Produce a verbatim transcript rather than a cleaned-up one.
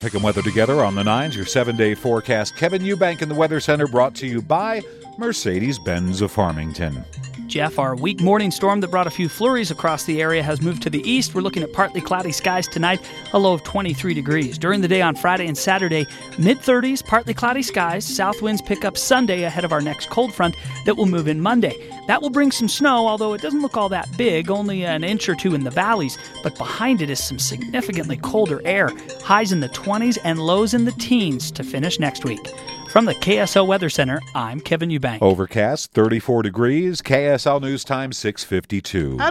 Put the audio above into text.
Picking weather together on the nines, your seven-day forecast. Kevin Eubank in the Weather Center, brought to you by Mercedes-Benz of Farmington. Jeff, our weak morning storm that brought a few flurries across the area has moved to the east. We're looking at partly cloudy skies tonight, a low of twenty-three degrees. During the day on Friday and Saturday, mid-thirties, partly cloudy skies. South winds pick up Sunday ahead of our next cold front that will move in Monday. That will bring some snow, although it doesn't look all that big, only an inch or two in the valleys. But behind it is some significantly colder air. Highs in the twenties and lows in the teens to finish next week. From the K S L Weather Center, I'm Kevin Eubank. Overcast, thirty-four degrees. K S L News Time, six fifty-two.